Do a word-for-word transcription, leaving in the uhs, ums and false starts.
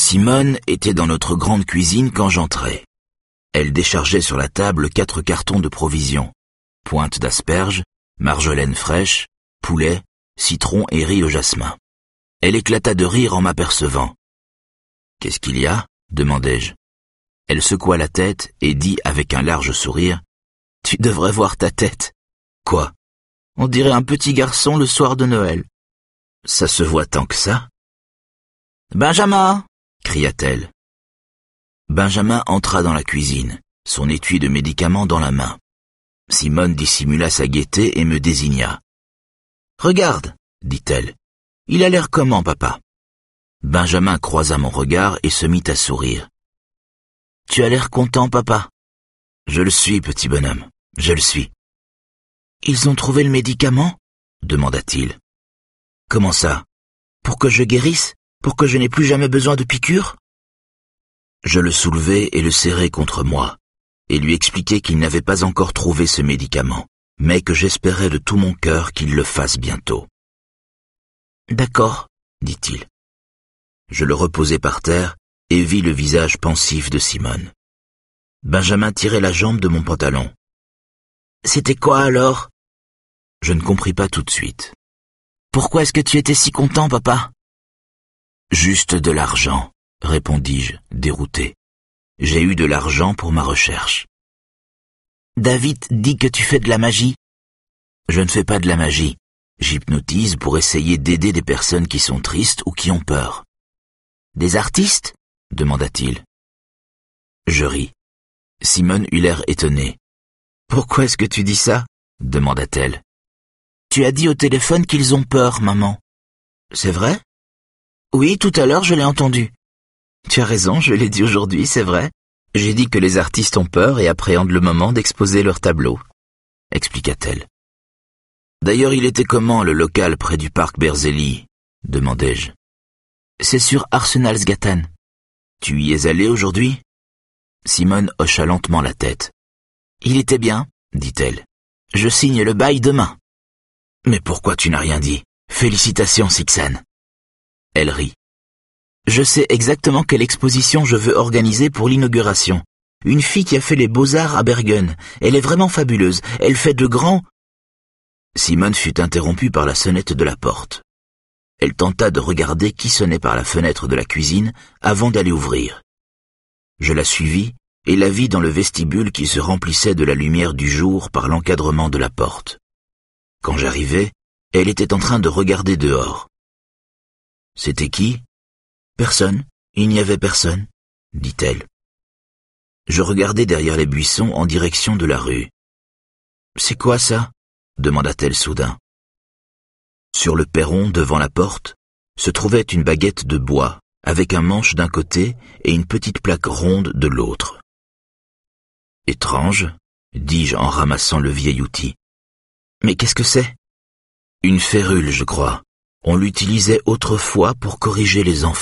Simone était dans notre grande cuisine quand j'entrai. Elle déchargeait sur la table quatre cartons de provisions. Pointe d'asperges, marjolaine fraîche, poulet, citron et riz au jasmin. Elle éclata de rire en m'apercevant. « Qu'est-ce qu'il y a ?» demandai-je. Elle secoua la tête et dit avec un large sourire. « Tu devrais voir ta tête. »« Quoi ?»« On dirait un petit garçon le soir de Noël. »« Ça se voit tant que ça ?»« Benjamin !» cria-t-elle. Benjamin entra dans la cuisine, son étui de médicaments dans la main. Simone dissimula sa gaieté et me désigna. « Regarde, dit-elle. Il a l'air comment, papa ?» Benjamin croisa mon regard et se mit à sourire. « Tu as l'air content, papa ?»« Je le suis, petit bonhomme, je le suis. »« Ils ont trouvé le médicament ?» demanda-t-il. « Comment ça? Pour que je guérisse? Pour que je n'ai plus jamais besoin de piqûres ?» Je le soulevai et le serrai contre moi, et lui expliquai qu'il n'avait pas encore trouvé ce médicament, mais que j'espérais de tout mon cœur qu'il le fasse bientôt. « D'accord, dit-il. » Je le reposai par terre et vis le visage pensif de Simone. Benjamin tirait la jambe de mon pantalon. « C'était quoi alors ?» Je ne compris pas tout de suite. « Pourquoi est-ce que tu étais si content, papa ?»« Juste de l'argent, » répondis-je, dérouté. « J'ai eu de l'argent pour ma recherche. »« David dit que tu fais de la magie. »« Je ne fais pas de la magie. J'hypnotise pour essayer d'aider des personnes qui sont tristes ou qui ont peur. »« Des artistes ?» demanda-t-il. Je ris. Simone eut l'air étonnée. « Pourquoi est-ce que tu dis ça ?» demanda-t-elle. « Tu as dit au téléphone qu'ils ont peur, maman. »« C'est vrai ?»« Oui, tout à l'heure je l'ai entendu. »« Tu as raison, je l'ai dit aujourd'hui, c'est vrai. J'ai dit que les artistes ont peur et appréhendent le moment d'exposer leur tableau. » expliqua-t-elle. « D'ailleurs, il était comment le local près du parc Berzeli ?» demandai-je. « C'est sur Arsenalsgatan. »« Tu y es allé aujourd'hui ?» Simone hocha lentement la tête. « Il était bien, dit-elle. Je signe le bail demain. »« Mais pourquoi tu n'as rien dit? Félicitations, Sixane. » Elle rit. « Je sais exactement quelle exposition je veux organiser pour l'inauguration. Une fille qui a fait les beaux-arts à Bergen. Elle est vraiment fabuleuse. Elle fait de grands... » Simone fut interrompue par la sonnette de la porte. Elle tenta de regarder qui sonnait par la fenêtre de la cuisine avant d'aller ouvrir. Je la suivis et la vis dans le vestibule qui se remplissait de la lumière du jour par l'encadrement de la porte. Quand j'arrivai, elle était en train de regarder dehors. « C'était qui ? » ?»« Personne, il n'y avait personne, » dit-elle. Je regardai derrière les buissons en direction de la rue. « C'est quoi ça ?» demanda-t-elle soudain. Sur le perron devant la porte se trouvait une baguette de bois avec un manche d'un côté et une petite plaque ronde de l'autre. « Étrange, dis-je en ramassant le vieil outil. « Mais qu'est-ce que c'est ?»« Une férule, je crois. On l'utilisait autrefois pour corriger les enfants. »